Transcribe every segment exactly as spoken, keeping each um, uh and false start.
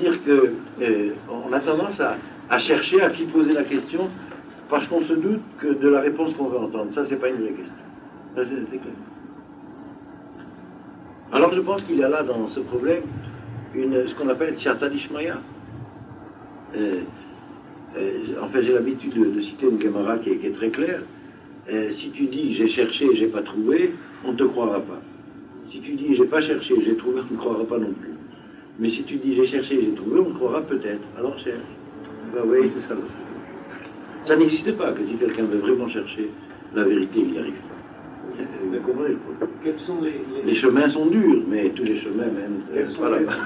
C'est-à-dire que euh, on a tendance à, à chercher à qui poser la question parce qu'on se doute que de la réponse qu'on veut entendre. Ça, c'est pas une vraie question. Ça, c'est clair. Alors, je pense qu'il y a là, dans ce problème, une, ce qu'on appelle Tchata Dishmaya. Euh, euh, en fait, j'ai l'habitude de, de citer une Gemara qui, qui est très claire. Euh, si tu dis j'ai cherché et j'ai pas trouvé, on ne te croira pas. Si tu dis j'ai pas cherché, j'ai trouvé, on ne croira pas non plus. Mais si tu dis j'ai cherché, j'ai trouvé, on croira peut-être. Alors cherche. Ben oui, c'est ça. Ça n'existe pas que si quelqu'un veut vraiment chercher la vérité, il n'y arrive pas. Vous comprenez? Quels sont les, les... les chemins sont durs, mais tous les chemins mènent pas les... là-bas.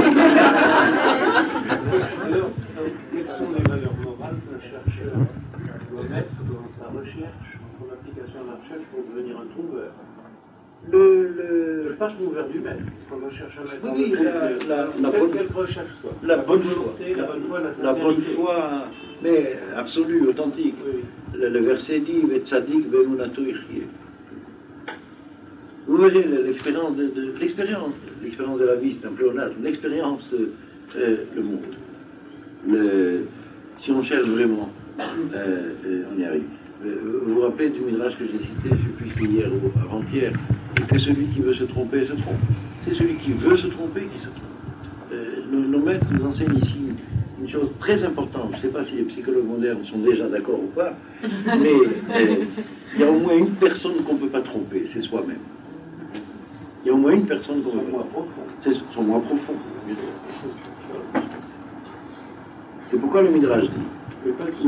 Alors, quelles sont les valeurs morales qu'un chercheur doit mettre dans sa recherche, dans son application à la recherche pour devenir un trouveur? Le, le... Je passe l'ouvert du maître. Quand on cherche à mettre oui, en la, la, la, quelle, bonne, quelle recherche soit. La, la bonne bonne foi, volonté, la, la bonne foi, la, la bonne foi, mais absolue, authentique. Oui. Le, le verset dit « Vetzadik be'emunato yichyeh ». Vous voyez l'expérience de, de l'expérience, l'expérience de la vie, c'est un pléonasme. L'expérience, euh, le monde. Le, si on cherche vraiment, euh, euh, on y arrive. Vous vous rappelez du midrash que j'ai cité, je ne sais plus si hier ou avant-hier, que celui qui veut se tromper se trompe. C'est celui qui veut se tromper qui se trompe. Euh, nos, nos maîtres nous enseignent ici une chose très importante. Je ne sais pas si les psychologues modernes sont déjà d'accord ou pas, mais euh, il y a au moins une personne qu'on ne peut pas tromper, c'est soi-même. Il y a au moins une personne qu'on ne peut pas tromper. C'est son moi profond. C'est pourquoi le midrash dit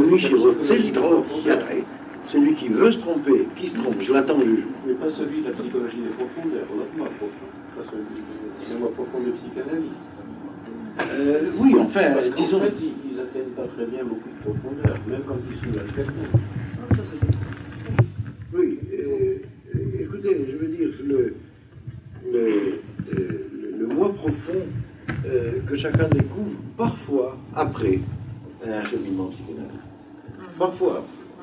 celui qui veut se tromper, qui se trompe, je l'attends au jugement. Mais pas celui de la psychologie des profondeurs, l'autre moi profond. Pas celui de moi profond de psychanalyse. Euh, oui, enfin, Parce disons. En fait, ils n'atteignent pas très bien beaucoup de profondeur, même quand ils soulèvent quelqu'un. Oui, euh, euh, écoutez, je veux dire, le, le, euh, le, le moi profond euh, que chacun découvre, parfois après un cheminement psychanalytique. Parfois.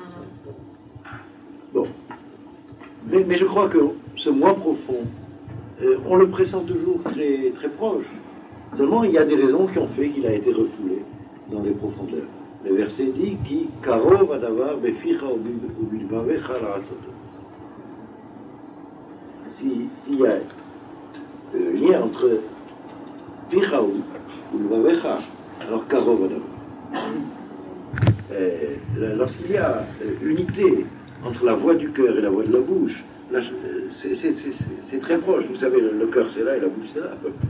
Bon. Mais, mais je crois que ce moi profond, euh, on le pressent toujours très, très proche. Seulement, il y a des raisons qui ont fait qu'il a été refoulé dans les profondeurs. Le verset dit qui karov adavar beficha ubilbavecha la'asoto. Si s'il y a euh, lien entre ficha ou ubilbavecha, alors karov adavar. Euh, lorsqu'il y a euh, unité entre la voix du cœur et la voix de la bouche, là, c'est, c'est, c'est, c'est très proche. Vous savez, le, le cœur c'est là et la bouche c'est là.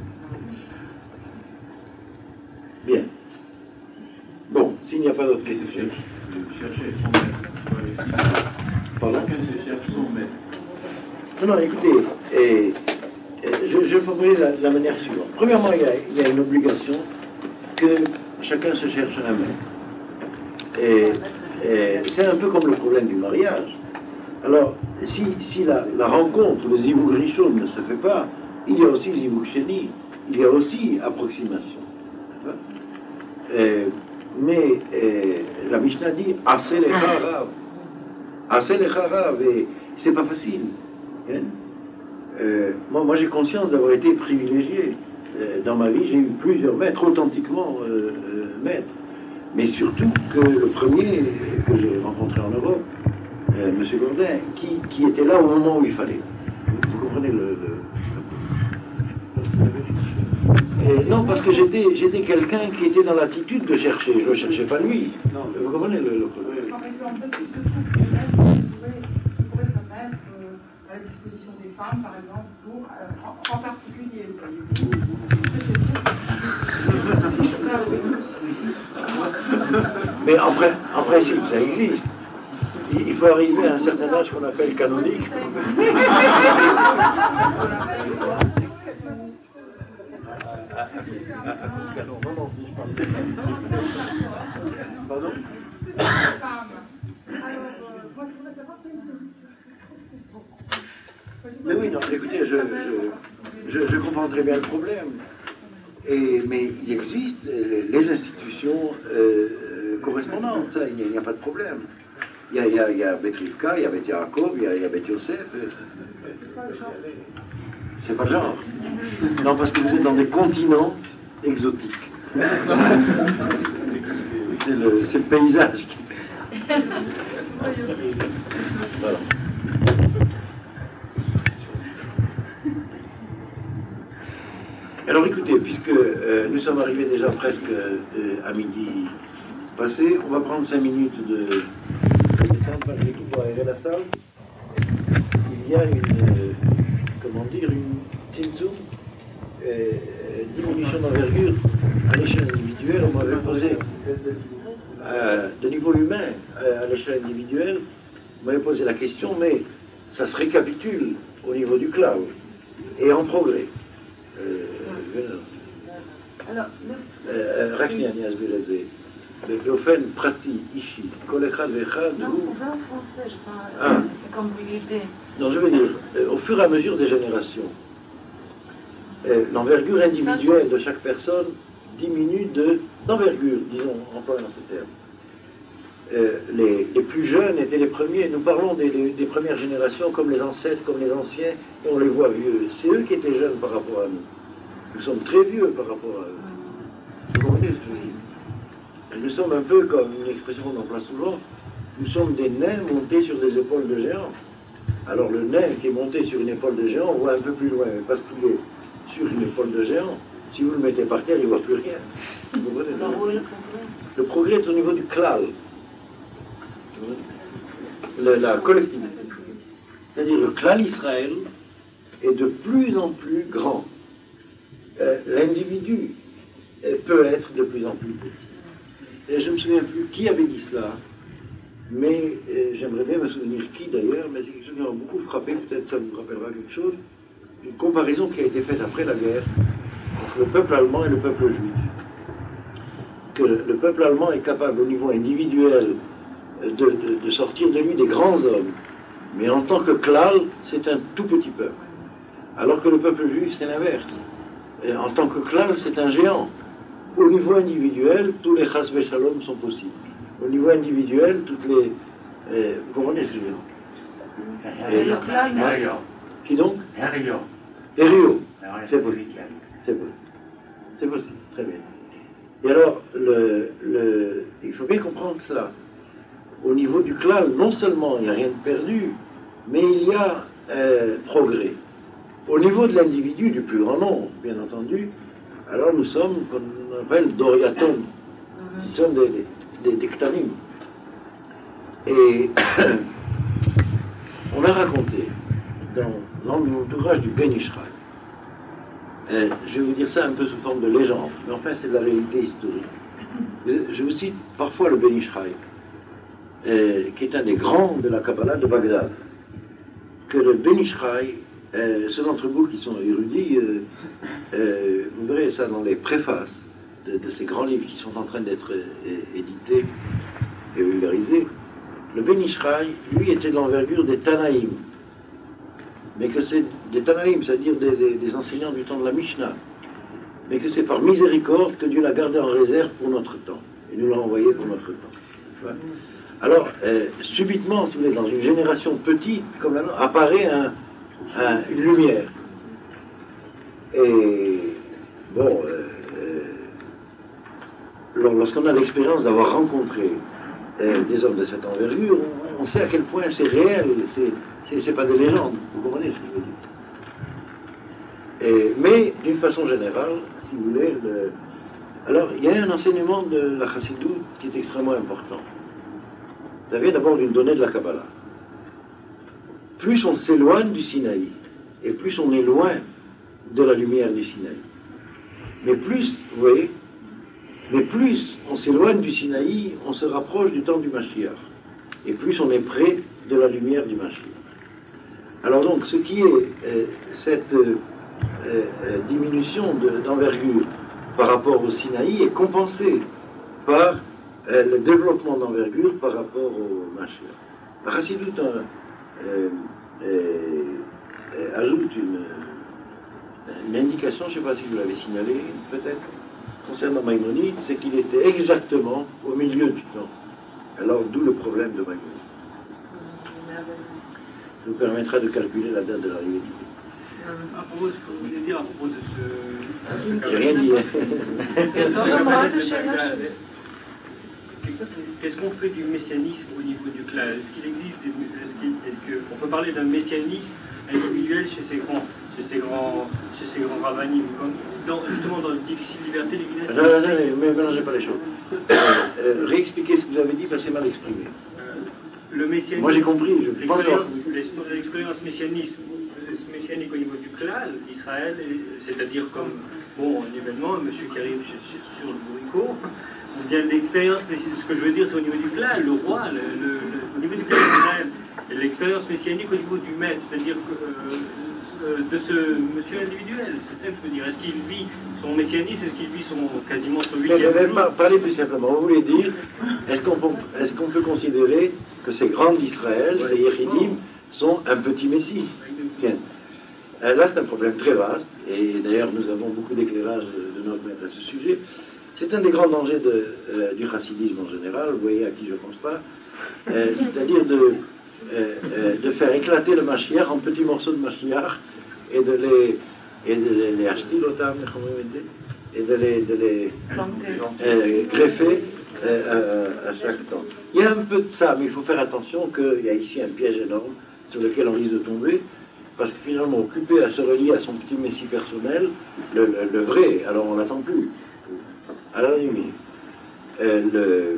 Bien. Bon, s'il n'y a pas d'autres questions. Chercher son maître. Pardon? Qu'est-ce que cherche son maître? Non, non, écoutez, et, et, je, je formule la, la manière suivante. Premièrement, il y, a, il y a une obligation que chacun se cherche un maître. Et, et c'est un peu comme le problème du mariage. Alors, si, si la, la rencontre, le zivug rishon ne se fait pas, il y a aussi zivug sheni, il y a aussi approximation. Euh, mais euh, la Mishnah dit assez les harav, assez les harav, et c'est pas facile. Hein? Euh, moi, moi j'ai conscience d'avoir été privilégié. Euh, dans ma vie, j'ai eu plusieurs maîtres, authentiquement euh, euh, maîtres. Mais surtout que le premier que j'ai rencontré en Europe, euh, M. Gordin, qui, qui était là au moment où il fallait. Vous, vous comprenez le... le, le... Et non, parce que j'étais, j'étais quelqu'un qui était dans l'attitude de chercher. Je ne cherchais pas lui. Non, vous comprenez le, le problème. Par exemple, il se trouve que même, vous pourrez se mettre euh, à la disposition des femmes, par exemple, pour, euh, en, en particulier, mais en, en principe, ça existe. Il, il faut arriver à un certain âge qu'on appelle canonique. Pardon? Mais oui, non, écoutez, je, je, je, je comprends très bien le problème. Et, mais il existe les institutions euh, correspondantes, ça, il n'y a, a pas de problème. Il y a, il y a, il y a Beth Rivka, il y a Beth Yaakov, il y a, il y a Beth Yosef. C'est pas le genre. Non, parce que vous êtes dans des continents exotiques. C'est le, c'est le paysage qui pèse. Voilà. Alors écoutez, puisque euh, nous sommes arrivés déjà presque euh, à midi passé, on va prendre cinq minutes de descente malgré tout pour aérer la salle. Il y a une, euh, comment dire, une tzimtzum, euh, diminution d'envergure à l'échelle individuelle. On m'avait posé, euh, de niveau humain, euh, à l'échelle individuelle, on m'avait posé la question, mais ça se récapitule au niveau du cloud et en progrès. רק שנייה, אני אסביר את זה. באופן פרטי, אישי, כל אחד ואחד הוא... Ah. Non, je veux dire, au fur et à mesure des générations, l'envergure individuelle de chaque personne diminue de d'envergure, disons, employant ce terme. Euh, les, les plus jeunes étaient les premiers, nous parlons des, des, des premières générations comme les ancêtres, comme les anciens, et on les voit vieux. C'est eux qui étaient jeunes par rapport à nous. Nous sommes très vieux par rapport à eux. Vous comprenez ce que je veux dire? Nous sommes un peu comme une expression qu'on emploie souvent, nous sommes des nains montés sur des épaules de géants. Alors le nain qui est monté sur une épaule de géant, on voit un peu plus loin, mais parce qu'il est sur une épaule de géant, si vous le mettez par terre, il ne voit plus rien. Vous comprenez? Le progrès est au niveau du klal. Le, la collectivité. C'est-à-dire le clan Israël est de plus en plus grand. Euh, l'individu euh, peut être de plus en plus petit. Et je ne me souviens plus qui avait dit cela, mais euh, j'aimerais bien me souvenir qui d'ailleurs, mais c'est quelque chose qui m'a beaucoup frappé, peut-être ça vous rappellera quelque chose, une comparaison qui a été faite après la guerre entre le peuple allemand et le peuple juif. Que le, le peuple allemand est capable au niveau individuel De, de, de sortir de lui des grands hommes. Mais en tant que klal, c'est un tout petit peuple. Alors que le peuple juif, c'est l'inverse. Et en tant que klal, c'est un géant. Au niveau individuel, tous les chas shalom sont possibles. Au niveau individuel, toutes les... Euh, vous comprenez ce que je veux dire? Et le klal, qui donc? Erio. Erio. C'est possible. C'est possible. C'est possible. Très bien. Et alors, le, le, il faut bien comprendre cela. Au niveau du klal, non seulement il n'y a rien de perdu, mais il y a euh, progrès. Au niveau de l'individu, du plus grand nombre, bien entendu, alors nous sommes, qu'on appelle Doriaton, nous sommes des, des, des, des ktanim. Et on a raconté dans l'entourage du Ben Ishraï, euh, je vais vous dire ça un peu sous forme de légende, mais enfin c'est de la réalité historique. Je vous cite parfois le Ben Ishraï, Euh, qui est un des grands de la Kabbalah de Bagdad, que le Ben Ishraï, euh, ceux d'entre vous qui sont érudits, euh, euh, vous verrez ça dans les préfaces de, de ces grands livres qui sont en train d'être euh, édités et vulgarisés. Le Ben Ishraï, lui, était de l'envergure des Tanaïm, mais que c'est des Tanaïm, c'est-à-dire des, des, des enseignants du temps de la Mishnah, mais que c'est par miséricorde que Dieu l'a gardé en réserve pour notre temps, et nous l'a envoyé pour notre temps. Voilà. Alors, euh, subitement, si vous voulez, dans une génération petite comme la nôtre, apparaît un, un, une lumière. Et, bon, euh, euh, lorsqu'on a l'expérience d'avoir rencontré euh, des hommes de cette envergure, on, on sait à quel point c'est réel, c'est pas des légendes, vous comprenez ce que je veux dire. Et, mais, d'une façon générale, si vous voulez, le, alors, il y a un enseignement de la Chassidut qui est extrêmement important. Ça vient d'abord d'une donnée de la Kabbalah. Plus on s'éloigne du Sinaï, et plus on est loin de la lumière du Sinaï. Mais plus, vous voyez, mais plus on s'éloigne du Sinaï, on se rapproche du temps du Mashiach. Et plus on est près de la lumière du Mashiach. Alors donc, ce qui est euh, cette euh, euh, diminution d'envergure par rapport au Sinaï est compensé par Euh, le développement d'envergure par rapport au Mashiach. La Chassidut euh, euh, euh, ajoute une, une indication, je ne sais pas si vous l'avez signalé, peut-être, concernant Maïmonide, c'est qu'il était exactement au milieu du temps. Alors, d'où le problème de Maïmonide. Ça nous permettra de calculer la date de l'arrivée du Christ. À propos de ce que vous voulez dire, à propos de ce J'ai rien dit. Qu'est-ce qu'on fait du messianisme au niveau du clan? Est-ce qu'il existe, est-ce qu'il, est-ce qu'on peut parler d'un messianisme individuel chez ces grands, chez ces grands, chez ces grands ravanimes, dans, justement dans une difficile liberté l'évidence? Non, non, non, mais mélangez pas les choses. Euh, euh, réexpliquez ce que vous avez dit, parce que c'est mal exprimé. Euh, le messianisme. Moi j'ai compris, je pense l'expérience, l'expérience messianisme, messianique au niveau du clan d'Israël, c'est-à-dire comme bon un événement, un monsieur qui arrive sur le bourricot. On vient l'expérience, ce que je veux dire, c'est au niveau du clan, le roi, le, le, le, au niveau du clan d'Israël, l'expérience messianique au niveau du maître, c'est-à-dire que, euh, euh, de ce monsieur individuel, c'est ça que je veux dire. Est-ce qu'il vit son messianisme, est-ce qu'il vit son, quasiment son huitième jour? Parlez plus simplement, vous voulez dire, est-ce qu'on peut, est-ce qu'on peut considérer que ces grands d'Israël, ces Yéridim, sont un petit messie? Tiens. Là, c'est un problème très vaste, et d'ailleurs, nous avons beaucoup d'éclairage de notre maître à ce sujet. C'est un des grands dangers de, euh, du chassidisme en général, vous voyez à qui je pense pas, euh, c'est-à-dire de, euh, euh, de faire éclater le Mashiach en petits morceaux de Mashiach et de les, et de les, les acheter, et de les, de les euh, greffer euh, à, à chaque temps. Il y a un peu de ça, mais il faut faire attention qu'il y a ici un piège énorme sur lequel on risque de tomber, parce que finalement, occupé à se relier à son petit messie personnel, le, le, le vrai, alors on l'attend plus. À la nuit, euh, le,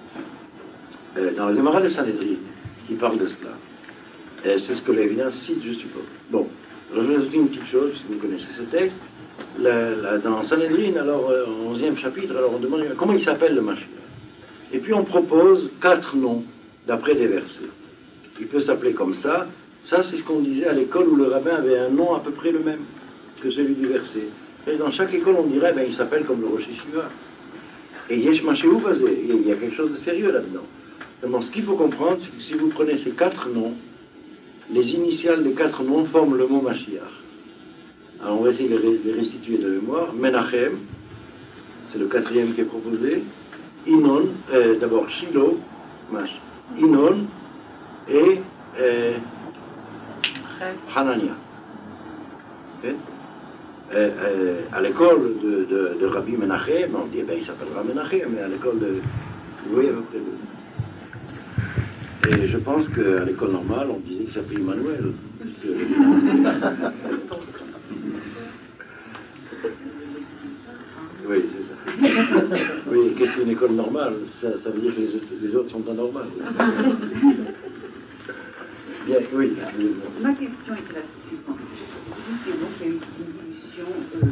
euh, dans le Gemara de Sanhedrin, qui parle de cela, euh, c'est ce que Lévinas cite, je suppose. Bon, je vais ajouter une petite chose, si vous connaissez ce texte. La, la, dans Sanhedrin, alors, euh, onzième chapitre, alors on demande comment il s'appelle le Mashiach. Et puis on propose quatre noms, d'après des versets. Il peut s'appeler comme ça. Ça, c'est ce qu'on disait à l'école où le rabbin avait un nom à peu près le même que celui du verset. Et dans chaque école, on dirait, ben, il s'appelle comme le Rosh Yeshiva. Et Yesh Mashéou Vazé, il y a quelque chose de sérieux là-dedans. Donc, ce qu'il faut comprendre, c'est que si vous prenez ces quatre noms, les initiales des quatre noms forment le mot Mashiach. Alors, on va essayer de les restituer de mémoire. Menachem, c'est le quatrième qui est proposé. Inon, euh, d'abord Shiloh, Mash, Inon, et euh, Hanania. Okay? Euh, euh, à l'école de, de, de Rabbi Menachem, on dit, ben, il s'appellera Menachem, mais à l'école de... Vous voyez à peu près. Et je pense qu'à l'école normale, on disait qu'il s'appelait Emmanuel. Oui, c'est ça. Oui, qu'est-ce que c'est une école normale? Ça, ça veut dire que les, les autres sont pas normales. Bien, oui. Ma question est la suivante. Et donc, il y a eu une division euh,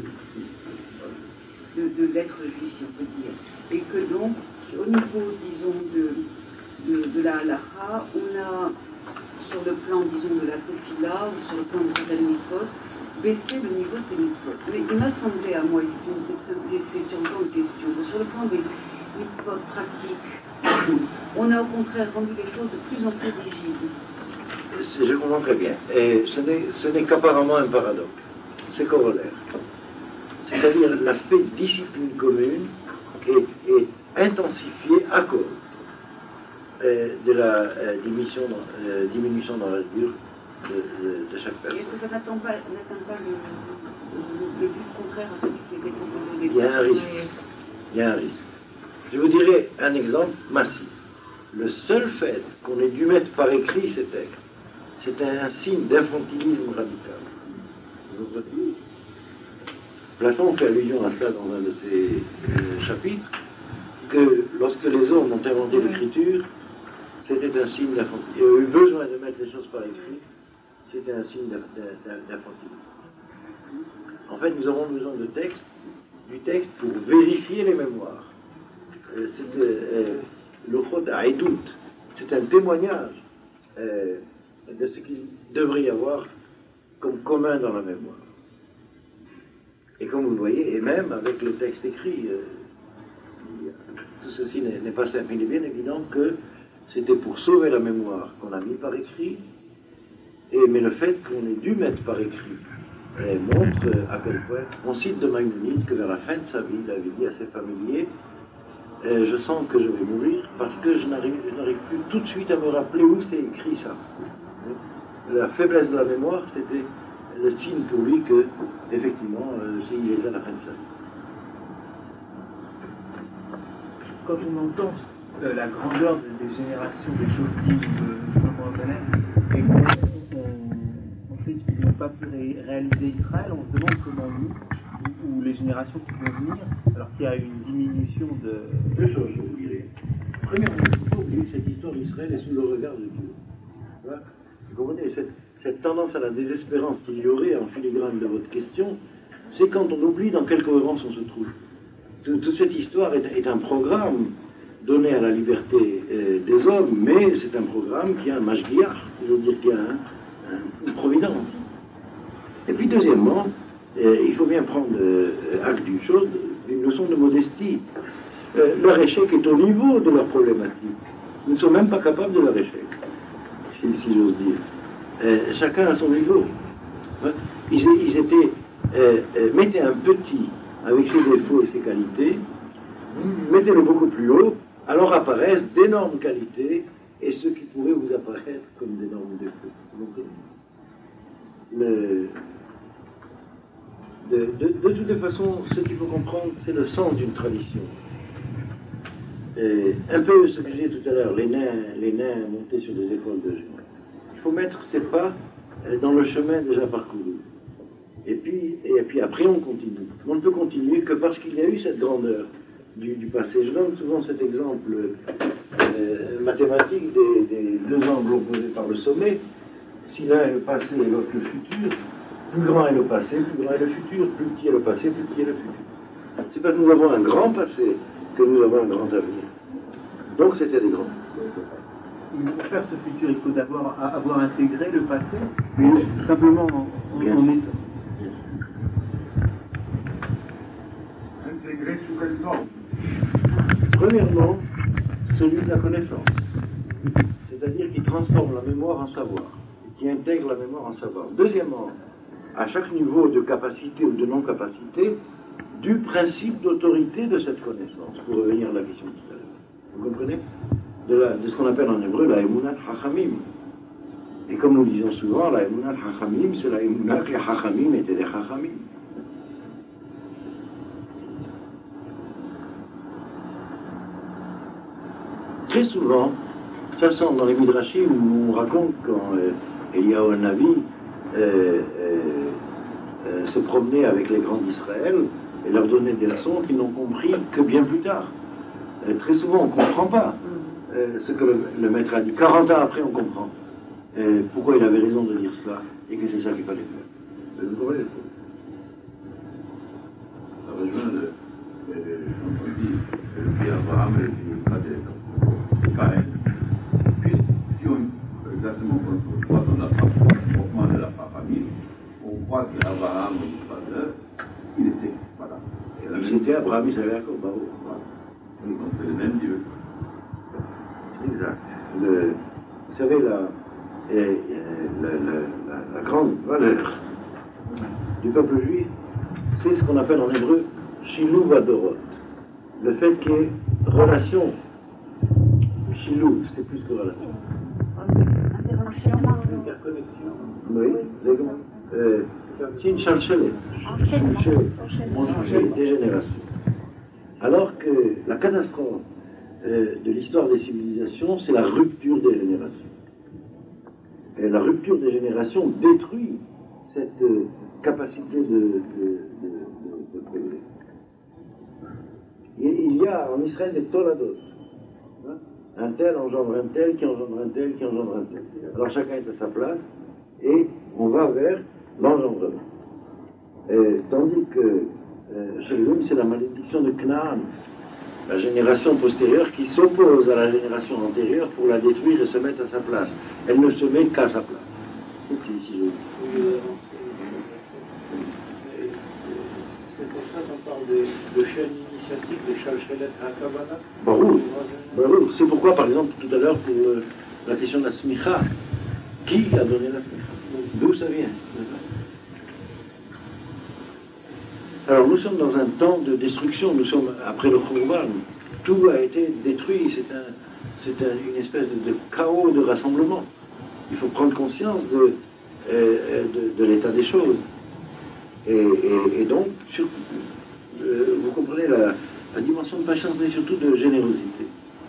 de, de l'être juif, si on peut dire. Et que donc, au niveau, disons, de, de, de la halakha, on a, sur le plan, disons, de la tefila, ou sur le plan de certaines mitzvot, baissé le niveau de ces mitzvot. Mais il m'a semblé à moi, c'est sur le plan de question, sur le plan des mitzvot pratiques, on a au contraire rendu les choses de plus en plus rigides. Je comprends très bien. Et ce n'est, ce n'est qu'apparemment un paradoxe. C'est corollaire. C'est-à-dire l'aspect discipline commune est, est intensifié à cause euh, de la euh, diminution, dans, euh, diminution dans la durée de, de, de chaque personne. Est-ce que ça n'atteint pas, n'atteint pas le, le, le but contraire à celui qui était proposé au départ? Il y a un risque. Il y a un risque. Je vous dirai un exemple massif. Le seul fait qu'on ait dû mettre par écrit ces textes, c'est un signe d'infantilisme radical. Vous comprenez? Platon fait allusion à cela dans un de ses euh, chapitres, que lorsque les hommes ont inventé l'écriture, c'était un signe d'infantilisme. Ils ont eu besoin de mettre les choses par écrit, c'était un signe d'infantilisme. En fait, nous avons besoin de texte, du texte pour vérifier les mémoires. Euh, c'est euh, l'ochot haïdout, c'est un témoignage euh, de ce qu'il devrait y avoir comme commun dans la mémoire. Et comme vous le voyez, et même avec le texte écrit, euh, tout ceci n'est, n'est pas simple. Il est bien évident que c'était pour sauver la mémoire qu'on a mis par écrit, et, mais le fait qu'on ait dû mettre par écrit euh, montre euh, à quel point, on cite de Maïmonide que vers la fin de sa vie, il avait dit à ses familiers, euh, je sens que je vais mourir parce que je n'arrive, je n'arrive plus tout de suite à me rappeler où c'est écrit ça. La faiblesse de la mémoire, c'était le signe pour lui que, effectivement, euh, il est à la fin de sa vie. Quand on entend euh, la grandeur des générations des choses dites de Shlomo et qu'on on, on sait qu'ils n'ont pas pu ré réaliser Israël, on se demande comment nous, ou, ou les générations qui vont venir, alors qu'il y a une diminution de... Deux choses, je vous dirais. Premièrement, il ne faut pas oublier que cette histoire d'Israël est sous le regard de Dieu. Voilà. Vous comprenez, cette, cette tendance à la désespérance qu'il y aurait en filigrane de votre question, c'est quand on oublie dans quelle cohérence on se trouve. Tout, toute cette histoire est, est un programme donné à la liberté euh, des hommes, mais c'est un programme qui a un mashgiach, je veux dire qui a un, un, une providence. Et puis deuxièmement, euh, il faut bien prendre euh, acte d'une chose, d'une leçon de modestie. Euh, leur échec est au niveau de leur problématique. Ils ne sont même pas capables de leur échec, si, si j'ose dire. Euh, chacun à son niveau. Hein? Ils, ils étaient, euh, euh, mettez un petit avec ses défauts et ses qualités, mettez-le beaucoup plus haut, alors apparaissent d'énormes qualités et ce qui pourrait vous apparaître comme d'énormes défauts. Donc, le, de, de, de toutes les façons, ce qu'il faut comprendre, c'est le sens d'une tradition. Et un peu ce que j'ai dit tout à l'heure, les nains, les nains montés sur des épaules de géants. Il faut mettre ses pas dans le chemin déjà parcouru. Et puis, et puis après, on continue. On ne peut continuer que parce qu'il y a eu cette grandeur du, du passé. Je donne souvent cet exemple euh, mathématique des, des deux angles opposés par le sommet. Si l'un est le passé et l'autre le futur, plus grand est le passé, plus grand est le futur, plus petit est le passé, plus petit est le futur. C'est parce que nous avons un grand passé que nous avons un grand avenir. Donc c'était des grands. Pour faire ce futur, il faut d'abord avoir intégré le passé, mais simplement en, en, en état. Intégré sous quelle forme? Premièrement, celui de la connaissance. C'est-à-dire qui transforme la mémoire en savoir, qui intègre la mémoire en savoir. Deuxièmement, à chaque niveau de capacité ou de non-capacité, du principe d'autorité de cette connaissance, pour revenir à la question de tout à l'heure. Vous comprenez? De, la, de ce qu'on appelle en hébreu la Emunat Hachamim. Et comme nous disons souvent, la Emunat Hachamim, c'est la Emunat que les Hachamim étaient des Hachamim. Très souvent, ça sent dans les Midrashim où on raconte quand euh, Eliyahu Navi euh, euh, euh, se promenait avec les grands d'Israël et leur donnait des leçons qu'ils n'ont compris que bien plus tard. Euh, très souvent, on ne comprend pas euh, ce que le, le maître a dit. quarante ans après, on comprend euh, pourquoi il avait raison de dire cela et que c'est ça qu'il fallait faire. Vous comprenez? Ça rejoint le, le, on dit, le père Abraham et le frère de Caïn. Puis, si on, exactement, on croit dans la comportement de la famille, on croit qu'Abraham, le frère, il était, voilà. Il était Abraham, il savait encore, bravo. Donc c'est le même Dieu. Exact. Le, vous savez, la, et, la, la, la, la grande valeur du peuple juif, c'est ce qu'on appelle en hébreu Shilou Vadorot. Le fait qu'il y ait relation. Shilou, c'est plus que relation. Interconnexion. Oui, euh, c'est une chalchelet. Enchaînement. Des générations. Alors que la catastrophe euh, de l'histoire des civilisations, c'est la rupture des générations. Et la rupture des générations détruit cette euh, capacité de, de, de, de, de progrès. Et il y a en Israël des tolados. Hein? Un tel engendre un tel, qui engendre un tel, qui engendre un tel. Alors chacun est à sa place, et on va vers l'engendrement. Et, tandis que euh, chez les hommes, c'est la malédiction de Canaan, la génération postérieure qui s'oppose à la génération antérieure pour la détruire et se mettre à sa place. Elle ne se met qu'à sa place. C'est ici, je... C'est pour ça qu'on parle de, de chaîne initiatique, de Shalchelet HaKavanah. Baruch, Baruch. C'est pourquoi, par exemple, tout à l'heure, pour euh, la question de la smicha, qui a donné la smicha? D'où ça vient? Alors nous sommes dans un temps de destruction, nous sommes après le Khurban, tout a été détruit, c'est un, c'est un, une espèce de, de chaos de rassemblement. Il faut prendre conscience de, euh, de, de l'état des choses. Et, et, et donc, sur, euh, vous comprenez la, la dimension de patience, mais surtout de générosité,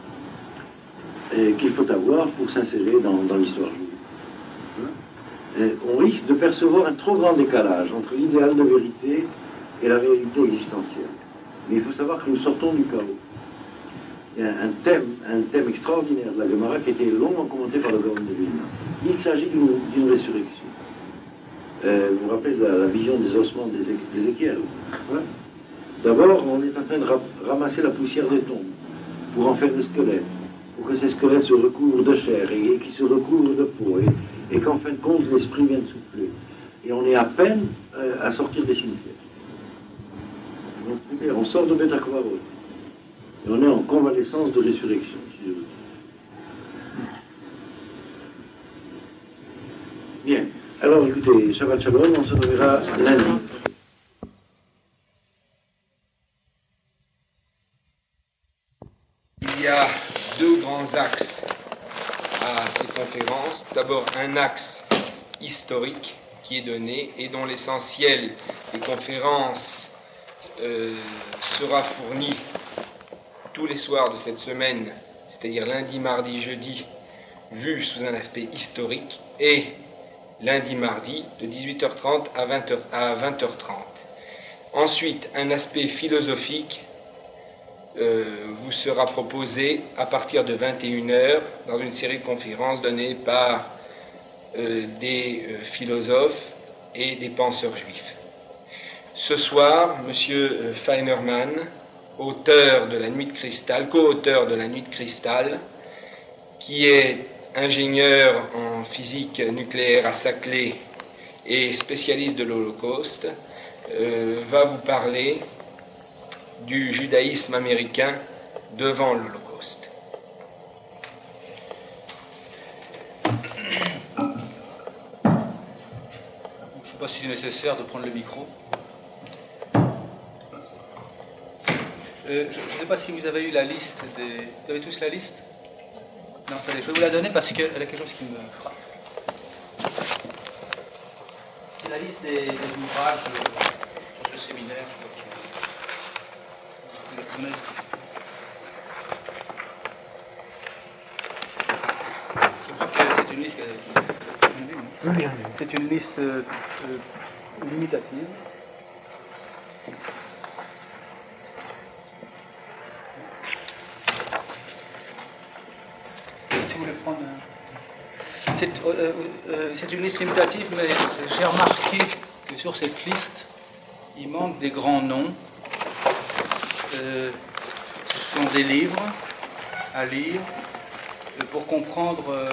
qu'il faut avoir pour s'insérer dans, dans l'histoire juive. Et on risque de percevoir un trop grand décalage entre l'idéal de vérité et la réalité existentielle. Mais il faut savoir que nous sortons du chaos. Il y a un thème, un thème extraordinaire de la Gemara qui a été longuement commenté par le Gaon de Vilna. Il s'agit d'une, d'une résurrection. Euh, vous vous rappelez de la, la vision des ossements d'Ézéchiel. Hein? D'abord, on est en train de ra- ramasser la poussière des tombes pour en faire des squelettes, pour que ces squelettes se recouvrent de chair et, et qu'ils se recouvrent de peau, et, et qu'en fin de compte, l'esprit vienne souffler. Et on est à peine euh, à sortir des cimetières. Donc, on sort de Beth Akvarot. Et on est en convalescence de résurrection, si je veux dire. Bien. Alors, écoutez, Shabbat Shalom, on se reverra lundi. Il y a deux grands axes à ces conférences. D'abord, un axe historique qui est donné et dont l'essentiel des conférences euh, sera fourni tous les soirs de cette semaine, c'est-à-dire lundi, mardi, jeudi, vu sous un aspect historique, et lundi, mardi, de dix-huit heures trente à vingt heures trente. Ensuite, un aspect philosophique euh, vous sera proposé à partir de vingt et une heures dans une série de conférences données par euh, des euh, philosophes et des penseurs juifs. Ce soir, M. Feinerman, auteur de la Nuit de Cristal, co-auteur de la Nuit de Cristal, qui est ingénieur en physique nucléaire à Saclay et spécialiste de l'Holocauste, euh, va vous parler du judaïsme américain devant l'Holocauste. Je ne sais pas si c'est nécessaire de prendre le micro. Euh, je ne sais pas si vous avez eu la liste des... Vous avez tous la liste? Non, attendez, je vais vous la donner parce qu'elle a quelque chose qui me frappe. C'est la liste des, des ouvrages sur ce séminaire. Je crois que... Je crois que c'est une liste... C'est une liste euh, euh, limitative. C'est, euh, euh, c'est une liste limitative, mais j'ai remarqué que sur cette liste, il manque des grands noms. Euh, ce sont des livres à lire pour comprendre, euh,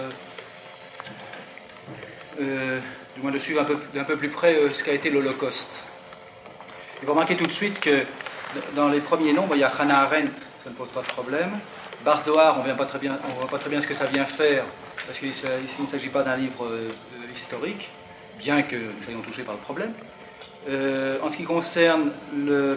euh, du moins de suivre un peu, d'un peu plus près euh, ce qu'a été l'Holocauste. Et vous remarquez tout de suite que dans les premiers noms, bon, il y a Hannah Arendt, ça ne pose pas de problème. Bar Zohar, on ne voit pas très bien ce que ça vient faire, parce qu'il ne s'agit pas d'un livre euh, historique, bien que nous soyons touchés par le problème. Euh, en ce qui concerne le,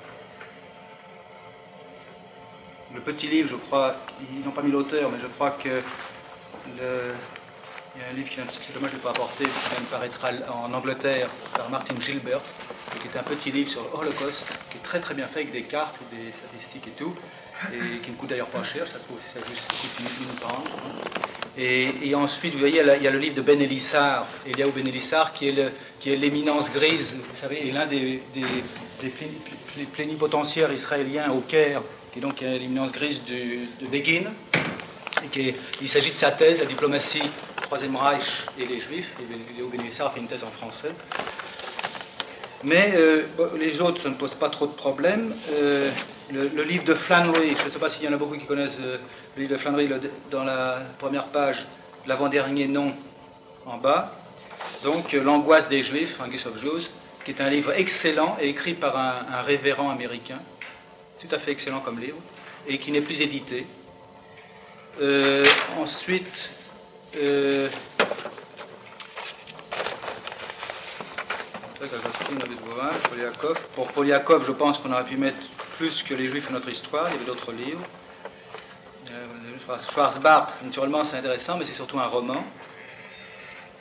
le petit livre, je crois, ils n'ont pas mis l'auteur, mais je crois que le, il y a un livre qui, c'est dommage de ne pas apporter, qui vient de paraître en Angleterre par Martin Gilbert, qui est un petit livre sur l'Holocauste, qui est très très bien fait avec des cartes, des statistiques et tout, et qui ne coûte d'ailleurs pas cher, ça, trouve, ça juste coûte une, une page. Et, et ensuite, vous voyez, il y a le livre de Ben Elissar, Eliaou Ben Elissar, qui est, le, qui est l'éminence grise, vous savez, est l'un des, des, des plénipotentiaires israéliens au Caire, qui est donc l'éminence grise de, de Begin. Et qui est, il s'agit de sa thèse, la diplomatie, le Troisième Reich et les Juifs. Et Eliaou Ben Elissar fait une thèse en français. Mais euh, bon, les autres, ça ne pose pas trop de problèmes. Euh, le, le livre de Flannery, je ne sais pas s'il y en a beaucoup qui connaissent euh, le livre de Flannery, le, dans la première page, l'avant-dernier nom en bas. Donc, euh, L'angoisse des Juifs, Anguish of Jews, qui est un livre excellent et écrit par un, un révérend américain, tout à fait excellent comme livre, et qui n'est plus édité. Euh, ensuite, euh, pour Poliakov, je pense qu'on aurait pu mettre plus que les Juifs et notre histoire. Il y avait d'autres livres. Euh, Schwarzbart, naturellement, c'est intéressant, mais c'est surtout un roman.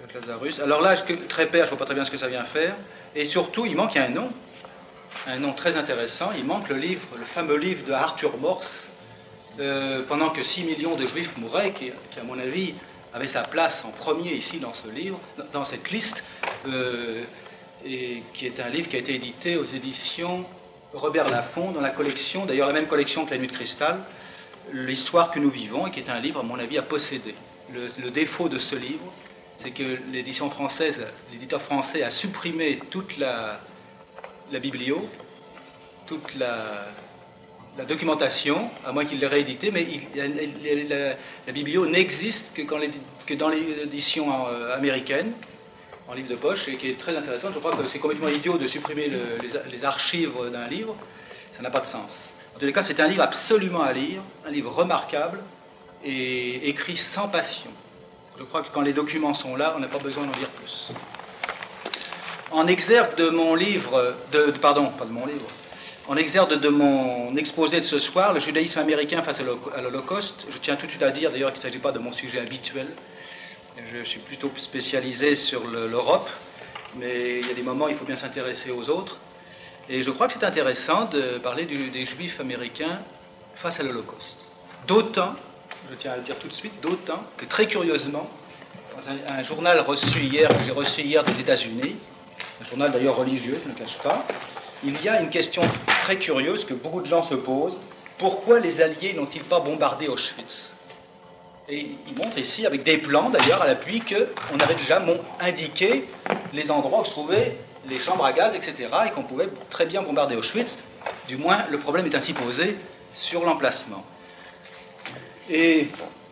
Lazarus. Alors là, très père, je ne vois pas très bien ce que ça vient faire. Et surtout, il manque un nom. Un nom très intéressant. Il manque le livre, le fameux livre de Arthur Morse, euh, pendant que six millions de juifs mouraient, qui, qui, à mon avis, avait sa place en premier ici dans ce livre, dans cette liste, euh, et qui est un livre qui a été édité aux éditions Robert Laffont, dans la collection, d'ailleurs la même collection que La Nuit de Cristal, L'Histoire que nous vivons, et qui est un livre, à mon avis, à posséder. Le, le défaut de ce livre, c'est que l'édition française, l'éditeur français a supprimé toute la, la biblio, toute la, la documentation, à moins qu'il l'ait réédité, mais il, la, la, la biblio n'existe que, quand les, que dans l'édition américaine, en livre de poche, et qui est très intéressante. Je crois que c'est complètement idiot de supprimer le, les, les archives d'un livre, ça n'a pas de sens. En tous les cas, c'est un livre absolument à lire, un livre remarquable, et écrit sans passion. Je crois que quand les documents sont là, on n'a pas besoin d'en lire plus. En exergue de mon livre, de, pardon, pas de mon livre, en exergue de mon exposé de ce soir, le judaïsme américain face à l'Holocauste, je tiens tout de suite à dire d'ailleurs qu'il ne s'agit pas de mon sujet habituel. Je suis plutôt spécialisé sur le, l'Europe, mais il y a des moments où il faut bien s'intéresser aux autres. Et je crois que c'est intéressant de parler du, des Juifs américains face à l'Holocauste. D'autant, je tiens à le dire tout de suite, d'autant que très curieusement, dans un, un journal reçu hier, que j'ai reçu hier des États-Unis, un journal d'ailleurs religieux, je ne le cache pas, il y a une question très curieuse que beaucoup de gens se posent. Pourquoi les Alliés n'ont-ils pas bombardé Auschwitz ? Et il montre ici, avec des plans d'ailleurs à l'appui, qu'on avait déjà indiqué les endroits où se trouvaient les chambres à gaz, et cetera, et qu'on pouvait très bien bombarder Auschwitz. Du moins, le problème est ainsi posé sur l'emplacement. Et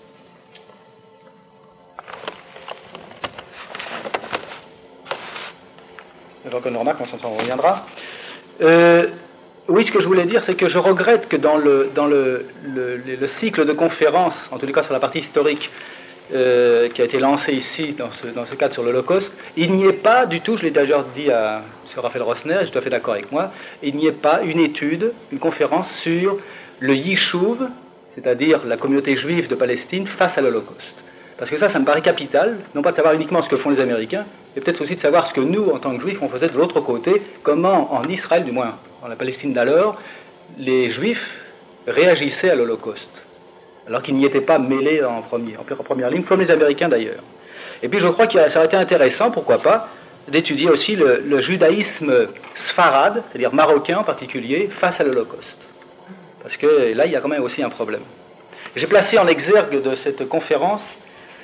donc on remarque, on s'en reviendra. Euh, oui, ce que je voulais dire, c'est que je regrette que dans le, dans le, le, le cycle de conférences, en tous les cas sur la partie historique, euh, qui a été lancé ici, dans ce, dans ce cadre sur l'Holocauste, il n'y ait pas du tout, je l'ai déjà dit à M. Raphaël Rosner, je suis tout à fait d'accord avec moi, il n'y ait pas une étude, une conférence sur le Yishuv, c'est-à-dire la communauté juive de Palestine, face à l'Holocauste. Parce que ça, ça me paraît capital, non pas de savoir uniquement ce que font les Américains, mais peut-être aussi de savoir ce que nous, en tant que Juifs, on faisait de l'autre côté, comment en Israël, du moins en la Palestine d'alors, les Juifs réagissaient à l'Holocauste, alors qu'ils n'y étaient pas mêlés en, premier, en première ligne, comme les Américains d'ailleurs. Et puis je crois que ça aurait été intéressant, pourquoi pas, d'étudier aussi le, le judaïsme sfarade, c'est-à-dire marocain en particulier, face à l'Holocauste. Parce que là, il y a quand même aussi un problème. J'ai placé en exergue de cette conférence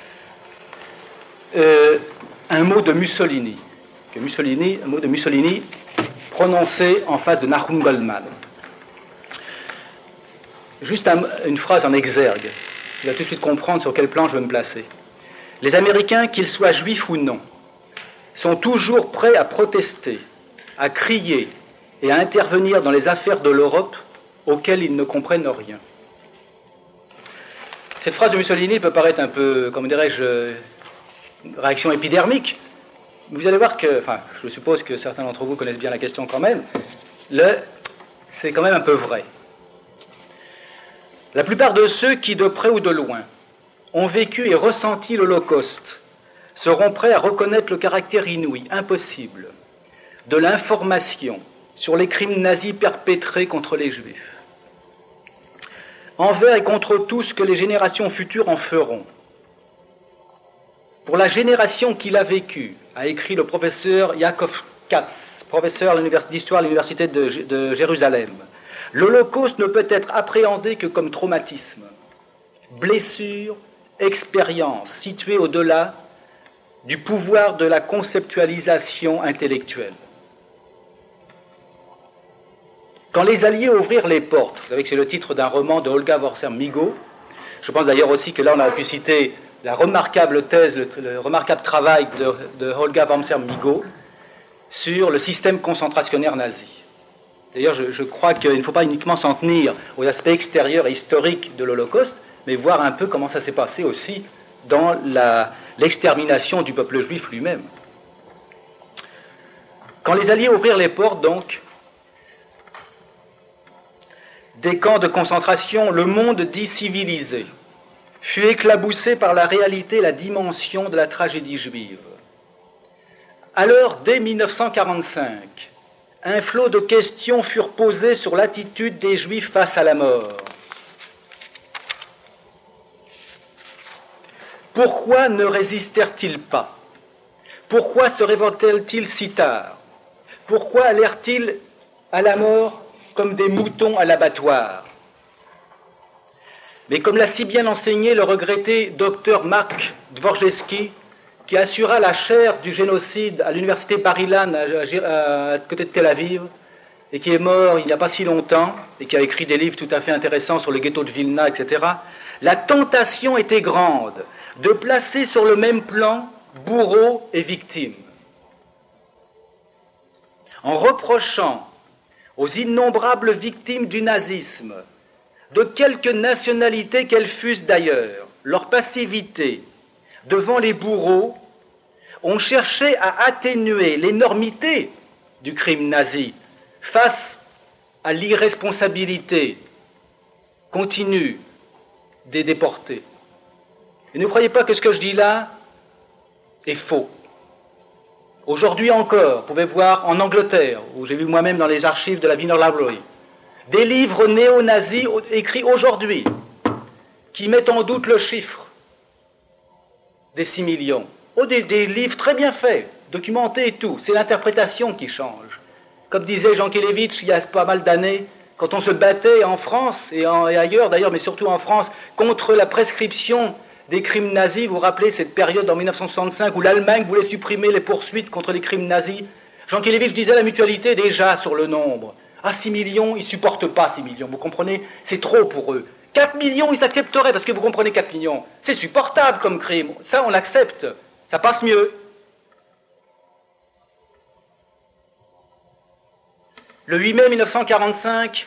euh, un mot de Mussolini, que Mussolini, un mot de Mussolini prononcé en face de Nahum Goldman. Juste un, une phrase en exergue, qui va tout de suite comprendre sur quel plan je veux me placer. Les Américains, qu'ils soient juifs ou non, sont toujours prêts à protester, à crier et à intervenir dans les affaires de l'Europe auxquelles ils ne comprennent rien. Cette phrase de Mussolini peut paraître un peu, comment dirais-je, une réaction épidermique. Vous allez voir que, enfin, je suppose que certains d'entre vous connaissent bien la question quand même, le, c'est quand même un peu vrai. La plupart de ceux qui, de près ou de loin, ont vécu et ressenti l'Holocauste seront prêts à reconnaître le caractère inouï, impossible, de l'information sur les crimes nazis perpétrés contre les Juifs, envers et contre tout ce que les générations futures en feront. Pour la génération qui l'a vécu, a écrit le professeur Yaakov Katz, professeur d'histoire à l'université de, de Jérusalem, l'Holocauste ne peut être appréhendé que comme traumatisme, blessure, expérience située au-delà du pouvoir de la conceptualisation intellectuelle. Quand les Alliés ouvrirent les portes, vous savez que c'est le titre d'un roman de Olga Wormser-Migaud, je pense d'ailleurs aussi que là on a pu citer la remarquable thèse, le, le remarquable travail de, de Olga Wormser-Migaud sur le système concentrationnaire nazi. D'ailleurs, je, je crois qu'il ne faut pas uniquement s'en tenir aux aspects extérieurs et historiques de l'Holocauste, mais voir un peu comment ça s'est passé aussi dans la, l'extermination du peuple juif lui-même. Quand les Alliés ouvrirent les portes, donc, des camps de concentration, le monde dit civilisé fut éclaboussé par la réalité et la dimension de la tragédie juive. Alors, dès mille neuf cent quarante-cinq, un flot de questions furent posées sur l'attitude des Juifs face à la mort. Pourquoi ne résistèrent-ils pas? Pourquoi se révoltèrent-ils si tard? Pourquoi allèrent-ils à la mort comme des moutons à l'abattoir? Mais comme l'a si bien enseigné le regretté docteur Marc Dvorzheski, qui assura la chaire du génocide à l'université Bar-Ilan à, à, à côté de Tel Aviv, et qui est mort il n'y a pas si longtemps, et qui a écrit des livres tout à fait intéressants sur le ghetto de Vilna, et cetera, la tentation était grande de placer sur le même plan bourreaux et victimes. En reprochant aux innombrables victimes du nazisme, de quelque nationalité qu'elles fussent d'ailleurs, leur passivité devant les bourreaux, on cherchait à atténuer l'énormité du crime nazi face à l'irresponsabilité continue des déportés. Et ne croyez pas que ce que je dis là est faux. Aujourd'hui encore, vous pouvez voir en Angleterre, où j'ai vu moi-même dans les archives de la Wiener Library, des livres néo-nazis écrits aujourd'hui qui mettent en doute le chiffre des six millions. Oh, des, des livres très bien faits, documentés et tout. C'est l'interprétation qui change. Comme disait Jean Kelevitch il y a pas mal d'années, quand on se battait en France et, en, et ailleurs d'ailleurs, mais surtout en France, contre la prescription des crimes nazis, vous vous rappelez cette période en mille neuf cent soixante-cinq où l'Allemagne voulait supprimer les poursuites contre les crimes nazis. Jean Kelevitch disait la mutualité déjà sur le nombre. Ah, six millions, ils ne supportent pas six millions, vous comprenez? C'est trop pour eux. quatre millions, ils accepteraient, parce que vous comprenez, quatre millions. C'est supportable comme crime. Ça, on l'accepte. Ça passe mieux. Le huit mai mille neuf cent quarante-cinq,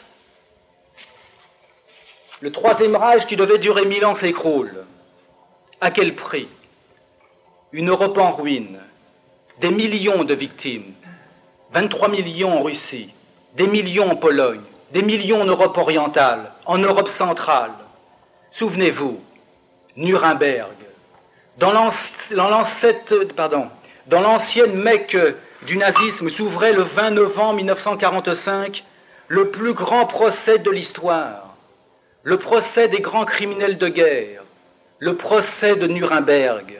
le troisième Reich qui devait durer mille ans s'écroule. À quel prix? Une Europe en ruine, des millions de victimes, vingt-trois millions en Russie, des millions en Pologne, des millions en Europe orientale, en Europe centrale. Souvenez-vous, Nuremberg, dans l'ancienne Mecque du nazisme s'ouvrait le vingt novembre mille neuf cent quarante-cinq le plus grand procès de l'histoire, le procès des grands criminels de guerre, le procès de Nuremberg.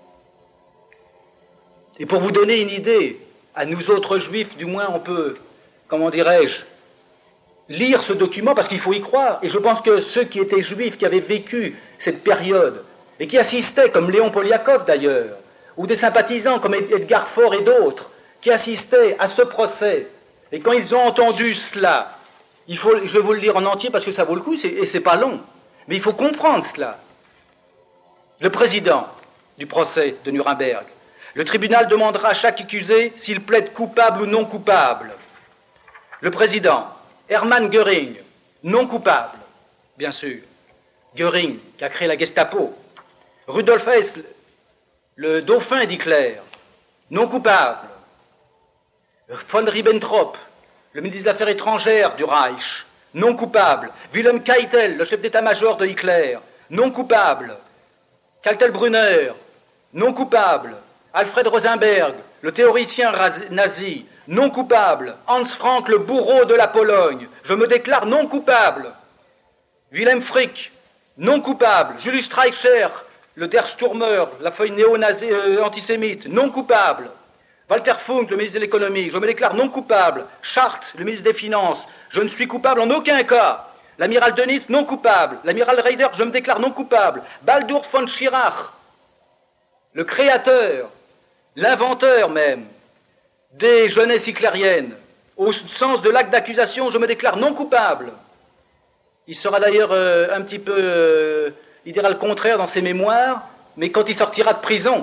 Et pour vous donner une idée, à nous autres juifs, du moins on peut, comment dirais-je, lire ce document parce qu'il faut y croire. Et je pense que ceux qui étaient juifs, qui avaient vécu cette période, et qui assistaient, comme Léon Poliakov d'ailleurs, ou des sympathisants comme Edgar Faure et d'autres, qui assistaient à ce procès, et quand ils ont entendu cela, il faut, je vais vous le lire en entier parce que ça vaut le coup, c'est, et c'est pas long, mais il faut comprendre cela. Le président du procès de Nuremberg, le tribunal demandera à chaque accusé s'il plaide coupable ou non coupable. Le président, Hermann Göring, non coupable, bien sûr. Göring, qui a créé la Gestapo. Rudolf Hess, le dauphin d'Hitler, non coupable. Von Ribbentrop, le ministre des Affaires étrangères du Reich, non coupable. Wilhelm Keitel, le chef d'état-major de Hitler, non coupable. Kaltenbrunner, non coupable. Alfred Rosenberg, le théoricien nazi, non coupable. Hans Frank, le bourreau de la Pologne, je me déclare non coupable. Wilhelm Frick, non coupable. Julius Streicher, le Der Stürmer, la feuille néo-nazi, euh, antisémite, non coupable. Walter Funk, le ministre de l'économie, je me déclare non coupable. Schardt, le ministre des Finances, je ne suis coupable en aucun cas. L'amiral Denis, non coupable. L'amiral Reider, je me déclare non coupable. Baldur von Schirach, le créateur, l'inventeur même, des jeunesses hitlériennes, au sens de l'acte d'accusation, je me déclare non coupable. Il sera d'ailleurs euh, un petit peu, euh, il dira le contraire dans ses mémoires, mais quand il sortira de prison,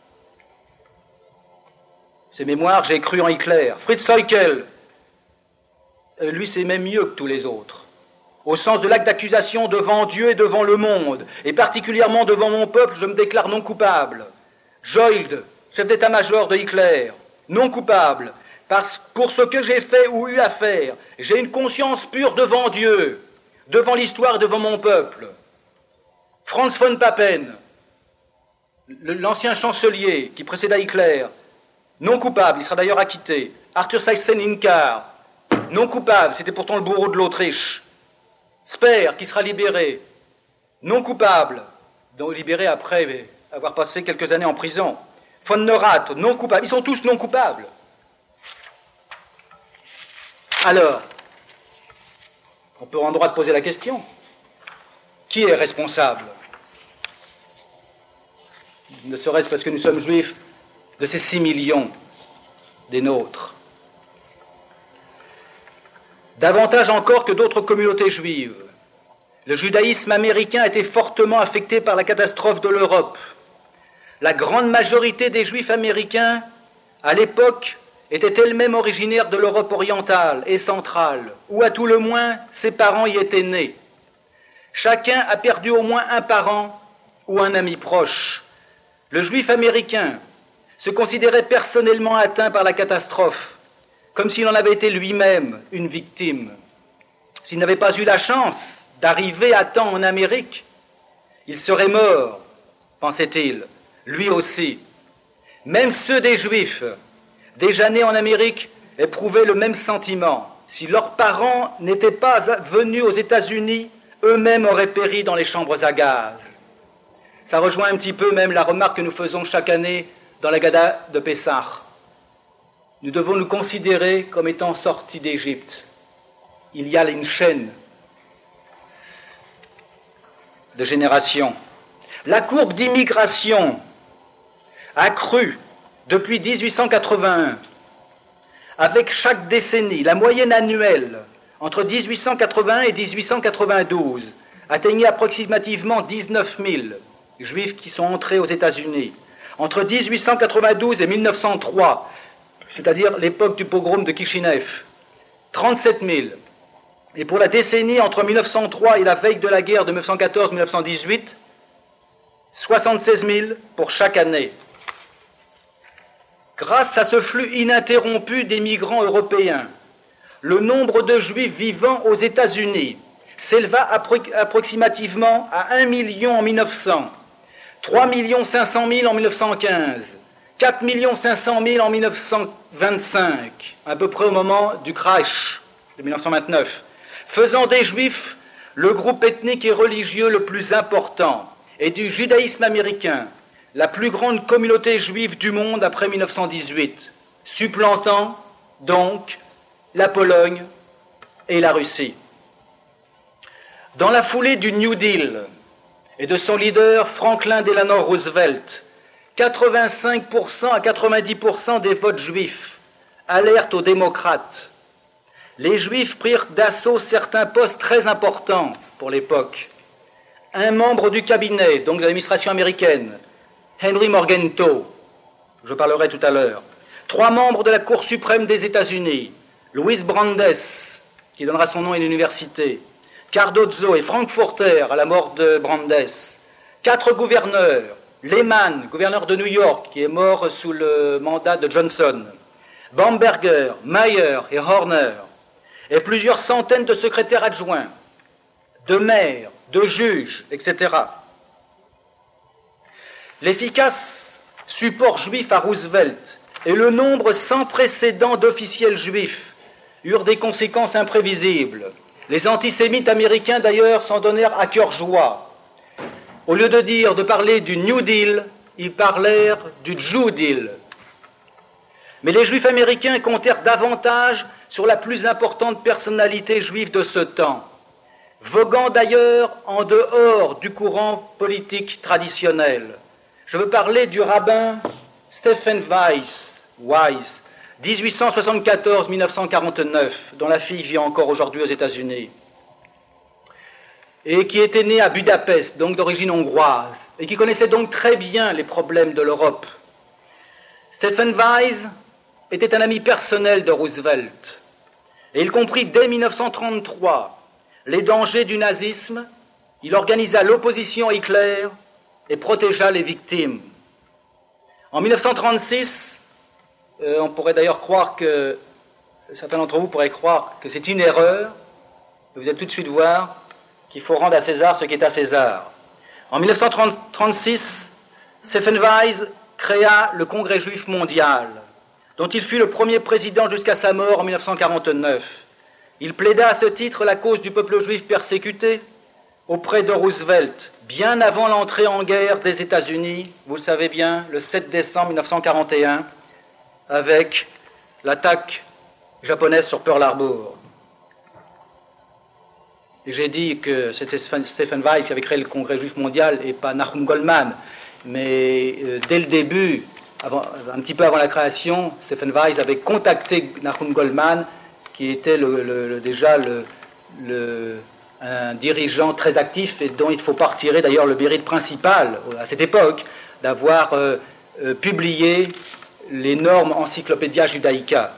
ses mémoires, j'ai cru en Hitler. Fritz Heukel, euh, lui c'est même mieux que tous les autres, au sens de l'acte d'accusation devant Dieu et devant le monde, et particulièrement devant mon peuple, je me déclare non coupable. Jold, chef d'état-major de Hitler, non coupable, parce pour ce que j'ai fait ou eu à faire, j'ai une conscience pure devant Dieu, devant l'histoire et devant mon peuple. Franz von Papen, l'ancien chancelier qui précéda Hitler, non coupable, il sera d'ailleurs acquitté. Arthur Seyss-Inquart, non coupable, c'était pourtant le bourreau de l'Autriche. Speer, qui sera libéré, non coupable, donc libéré après avoir passé quelques années en prison. Von Neurath, non coupable, ils sont tous non coupables. Alors, on peut en droit de poser la question, qui est responsable? Ne serait-ce parce que nous sommes juifs de ces six millions des nôtres. Davantage encore que d'autres communautés juives, le judaïsme américain a été fortement affecté par la catastrophe de l'Europe. La grande majorité des juifs américains, à l'époque, étaient elles-mêmes originaires de l'Europe orientale et centrale, où à tout le moins ses parents y étaient nés. Chacun a perdu au moins un parent ou un ami proche. Le juif américain se considérait personnellement atteint par la catastrophe, comme s'il en avait été lui-même une victime. S'il n'avait pas eu la chance d'arriver à temps en Amérique, il serait mort, pensait-il, lui aussi. Même ceux des Juifs, déjà nés en Amérique, éprouvaient le même sentiment. Si leurs parents n'étaient pas venus aux États-Unis, eux-mêmes auraient péri dans les chambres à gaz. Ça rejoint un petit peu même la remarque que nous faisons chaque année dans la Gada de Pessah. Nous devons nous considérer comme étant sortis d'Égypte. Il y a une chaîne de générations. La courbe d'immigration a cru depuis dix-huit cent quatre-vingt-un. Avec chaque décennie, la moyenne annuelle entre dix-huit cent quatre-vingt-un et dix-huit cent quatre-vingt-douze atteignait approximativement dix-neuf mille juifs qui sont entrés aux États-Unis. Entre dix-huit cent quatre-vingt-douze et mille neuf cent trois, c'est-à-dire l'époque du pogrom de Kishinev, trente-sept mille. Et pour la décennie entre mille neuf cent trois et la veille de la guerre de mille neuf cent quatorze à mille neuf cent dix-huit, soixante-seize mille pour chaque année. Grâce à ce flux ininterrompu des migrants européens, le nombre de juifs vivant aux États-Unis s'éleva appro- approximativement à un million en mille neuf cents, trois millions cinq cent mille en mille neuf cent quinze, quatre millions cinq cent mille en mille neuf cent vingt-cinq, à peu près au moment du crash de mille neuf cent vingt-neuf, faisant des Juifs le groupe ethnique et religieux le plus important, et du judaïsme américain la plus grande communauté juive du monde après mille neuf cent dix-huit, supplantant donc la Pologne et la Russie. Dans la foulée du New Deal et de son leader Franklin Delano Roosevelt, quatre-vingt-cinq pour cent à quatre-vingt-dix pour cent des votes juifs alertent aux démocrates. Les juifs prirent d'assaut certains postes très importants pour l'époque. Un membre du cabinet, donc de l'administration américaine, Henry Morgenthau, je parlerai tout à l'heure. Trois membres de la Cour suprême des États-Unis, Louis Brandes, qui donnera son nom à l'université, Cardozo et Frankfurter à la mort de Brandes. Quatre gouverneurs, Lehman, gouverneur de New York, qui est mort sous le mandat de Johnson, Bamberger, Mayer et Horner, et plusieurs centaines de secrétaires adjoints, de maires, de juges, et cetera. L'efficace support juif à Roosevelt et le nombre sans précédent d'officiels juifs eurent des conséquences imprévisibles. Les antisémites américains, d'ailleurs, s'en donnèrent à cœur joie. Au lieu de dire, de parler du New Deal, ils parlèrent du Jew Deal. Mais les juifs américains comptèrent davantage sur la plus importante personnalité juive de ce temps, voguant d'ailleurs en dehors du courant politique traditionnel. Je veux parler du rabbin Stephen Weiss, Weiss dix-huit cent soixante-quatorze à mille neuf cent quarante-neuf, dont la fille vit encore aujourd'hui aux États-Unis, et qui était né à Budapest, donc d'origine hongroise, et qui connaissait donc très bien les problèmes de l'Europe. Stephen Weiss était un ami personnel de Roosevelt, et il comprit dès mille neuf cent trente-trois les dangers du nazisme. Il organisa l'opposition à Hitler et protégea les victimes. En mille neuf cent trente-six, euh, on pourrait d'ailleurs croire que, certains d'entre vous pourraient croire que c'est une erreur, vous allez tout de suite voir qu'il faut rendre à César ce qui est à César. En mille neuf cent trente-six, Stephen Weiss créa le Congrès juif mondial, dont il fut le premier président jusqu'à sa mort en mille neuf cent quarante-neuf. Il plaida à ce titre la cause du peuple juif persécuté auprès de Roosevelt, bien avant l'entrée en guerre des États-Unis, vous le savez bien, le sept décembre mille neuf cent quarante et un, avec l'attaque japonaise sur Pearl Harbor. Et j'ai dit que c'était Stephen Weiss qui avait créé le Congrès juif mondial et pas Nahum Goldman, mais euh, dès le début, avant, un petit peu avant la création, Stephen Weiss avait contacté Nahum Goldman, qui était le, le, le, déjà le, le, un dirigeant très actif et dont il ne faut pas retirer d'ailleurs le mérite principal à cette époque d'avoir euh, euh, publié l'énorme Encyclopédia Judaica.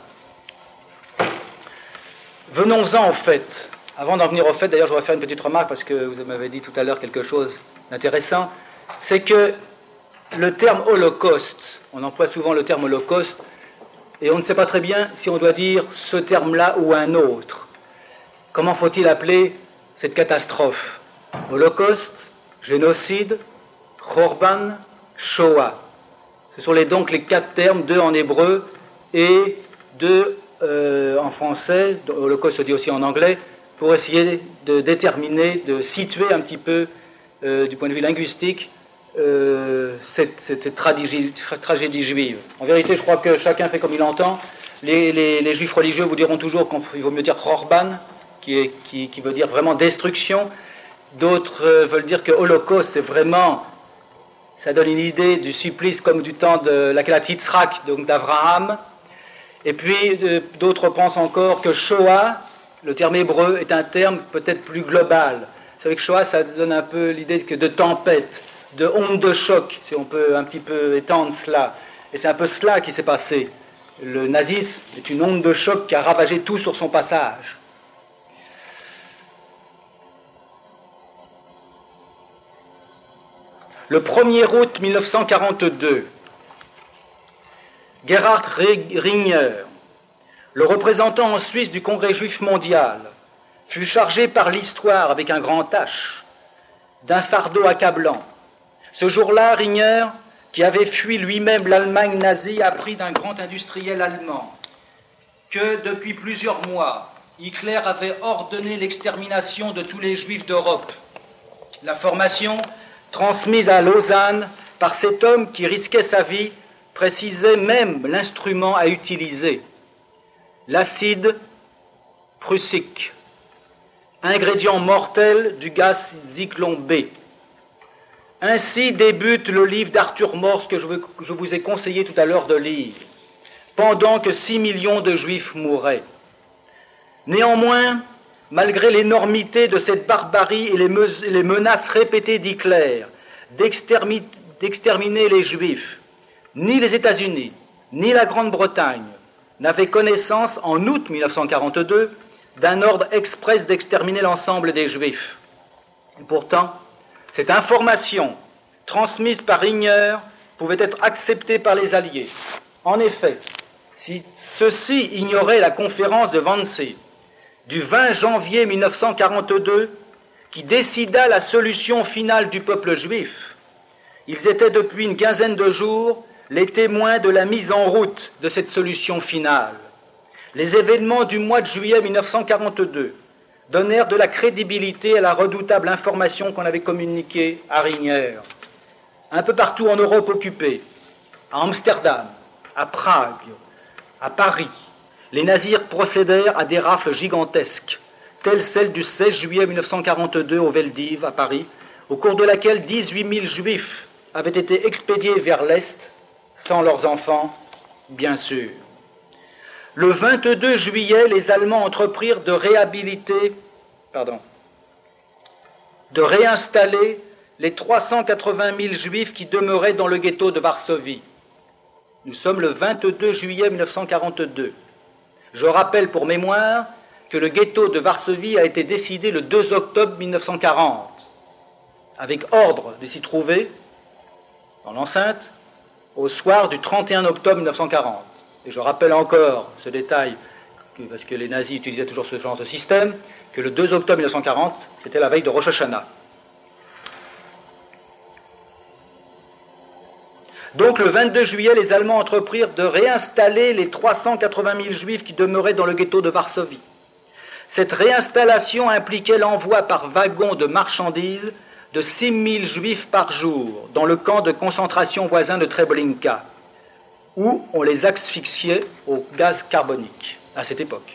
Venons-en au fait. Avant d'en venir au fait, d'ailleurs je voudrais faire une petite remarque parce que vous m'avez dit tout à l'heure quelque chose d'intéressant, c'est que le terme holocauste, on emploie souvent le terme holocauste, et on ne sait pas très bien si on doit dire ce terme-là ou un autre. Comment faut-il appeler cette catastrophe? Holocauste, génocide, Chorban, Shoah. Ce sont les, donc les quatre termes, deux en hébreu et deux euh, en français, Holocauste se dit aussi en anglais, pour essayer de déterminer, de situer un petit peu, euh, du point de vue linguistique, Euh, cette, cette tragédie, tragédie juive. En vérité, je crois que chacun fait comme il entend. Les, les, les juifs religieux vous diront toujours qu'il vaut mieux dire Chorban, qui, est, qui, qui veut dire vraiment destruction. D'autres euh, veulent dire que Holocauste, c'est vraiment, ça donne une idée du supplice comme du temps de la Kelat Yitzhak, donc d'Abraham. Et puis euh, d'autres pensent encore que Shoah, le terme hébreu, est un terme peut-être plus global. Vous savez que Shoah, ça donne un peu l'idée que de tempête, de onde de choc, si on peut un petit peu étendre cela. Et c'est un peu cela qui s'est passé. Le nazisme est une onde de choc qui a ravagé tout sur son passage. Le premier août mille neuf cent quarante-deux, Gerhard Ringer, le représentant en Suisse du Congrès juif mondial, fut chargé par l'histoire avec un grand H d'un fardeau accablant. Ce jour-là, Ringer, qui avait fui lui-même l'Allemagne nazie, apprit d'un grand industriel allemand que depuis plusieurs mois, Hitler avait ordonné l'extermination de tous les juifs d'Europe. La formation, transmise à Lausanne par cet homme qui risquait sa vie, précisait même l'instrument à utiliser, l'acide prussique, ingrédient mortel du gaz Zyklon B. Ainsi débute le livre d'Arthur Morse que je vous ai conseillé tout à l'heure de lire, pendant que six millions de Juifs mouraient. Néanmoins, malgré l'énormité de cette barbarie et les menaces répétées d'Hitler d'exterminer les Juifs, ni les États-Unis, ni la Grande-Bretagne n'avaient connaissance, en août mille neuf cent quarante-deux, d'un ordre express d'exterminer l'ensemble des Juifs. Et pourtant, cette information, transmise par Ringer, pouvait être acceptée par les Alliés. En effet, si ceux-ci ignoraient la conférence de Wannsee du vingt janvier mille neuf cent quarante-deux, qui décida la solution finale du peuple juif, ils étaient depuis une quinzaine de jours les témoins de la mise en route de cette solution finale. Les événements du mois de juillet mille neuf cent quarante-deux donnèrent de la crédibilité à la redoutable information qu'on avait communiquée à Ringer. Un peu partout en Europe occupée, à Amsterdam, à Prague, à Paris, les nazis procédèrent à des rafles gigantesques, telles celles du seize juillet mille neuf cent quarante-deux au Veldiv, à Paris, au cours de laquelle dix-huit mille juifs avaient été expédiés vers l'Est, sans leurs enfants, bien sûr. Le vingt-deux juillet, les Allemands entreprirent de réhabiliter, pardon, de réinstaller les trois cent quatre-vingt mille juifs qui demeuraient dans le ghetto de Varsovie. Nous sommes le vingt-deux juillet mille neuf cent quarante-deux. Je rappelle pour mémoire que le ghetto de Varsovie a été décidé le deux octobre mille neuf cent quarante, avec ordre de s'y trouver dans l'enceinte au soir du trente et un octobre mille neuf cent quarante. Et je rappelle encore ce détail, parce que les nazis utilisaient toujours ce genre de système, que le deux octobre mille neuf cent quarante, c'était la veille de Rosh Hashanah. Donc le vingt-deux juillet, les Allemands entreprirent de réinstaller les trois cent quatre-vingt mille juifs qui demeuraient dans le ghetto de Varsovie. Cette réinstallation impliquait l'envoi par wagon de marchandises de six mille juifs par jour dans le camp de concentration voisin de Treblinka, où on les asphyxiait au gaz carbonique à cette époque.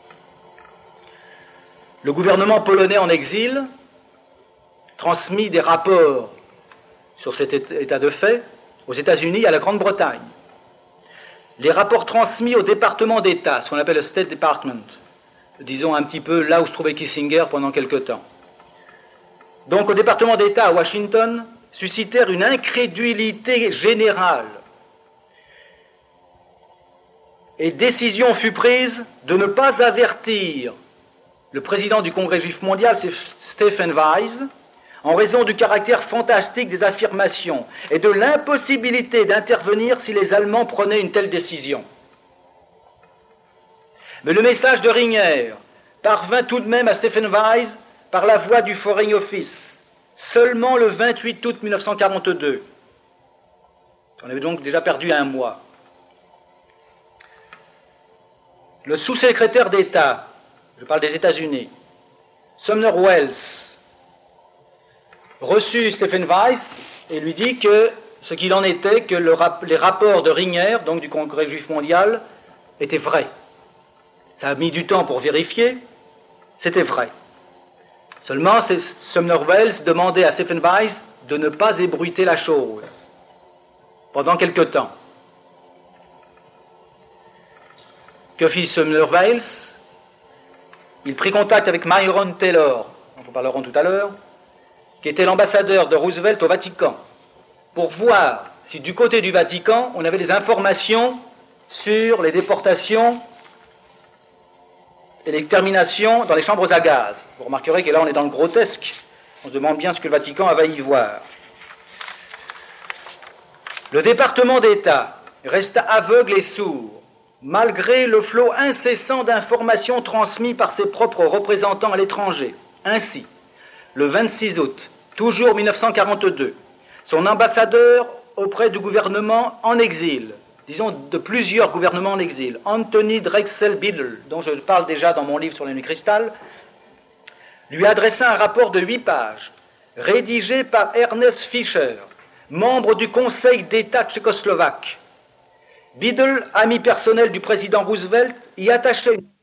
Le gouvernement polonais en exil transmit des rapports sur cet état de fait aux États-Unis et à la Grande-Bretagne. Les rapports transmis au département d'État, ce qu'on appelle le State Department, disons un petit peu là où se trouvait Kissinger pendant quelque temps. Donc au département d'État à Washington, suscitèrent une incrédulité générale. Et décision fut prise de ne pas avertir le président du Congrès juif mondial, c'est Stephen Weiss, en raison du caractère fantastique des affirmations et de l'impossibilité d'intervenir si les Allemands prenaient une telle décision. Mais le message de Ringer parvint tout de même à Stephen Weiss par la voie du Foreign Office, seulement le vingt-huit août mille neuf cent quarante-deux. On avait donc déjà perdu un mois. Le sous-secrétaire d'État, je parle des États-Unis, Sumner Welles, reçut Stephen Weiss et lui dit que ce qu'il en était, que le rap- les rapports de Ringer, donc du Congrès juif mondial, étaient vrais. Ça a mis du temps pour vérifier, c'était vrai. Seulement, Sumner Welles demandait à Stephen Weiss de ne pas ébruiter la chose pendant quelque temps. Que fit Sumner Welles? Il prit contact avec Myron Taylor, dont nous parlerons tout à l'heure, qui était l'ambassadeur de Roosevelt au Vatican, pour voir si du côté du Vatican, on avait des informations sur les déportations et l'extermination dans les chambres à gaz. Vous remarquerez que là, on est dans le grotesque. On se demande bien ce que le Vatican avait à y voir. Le département d'État resta aveugle et sourd, malgré le flot incessant d'informations transmises par ses propres représentants à l'étranger. Ainsi, le vingt-six août, toujours mille neuf cent quarante-deux, son ambassadeur auprès du gouvernement en exil, disons de plusieurs gouvernements en exil, Anthony Drexel Biddle, dont je parle déjà dans mon livre sur les nuits cristal, lui adressa un rapport de huit pages, rédigé par Ernest Fischer, membre du Conseil d'État tchécoslovaque. Biddle, ami personnel du président Roosevelt, y attachait une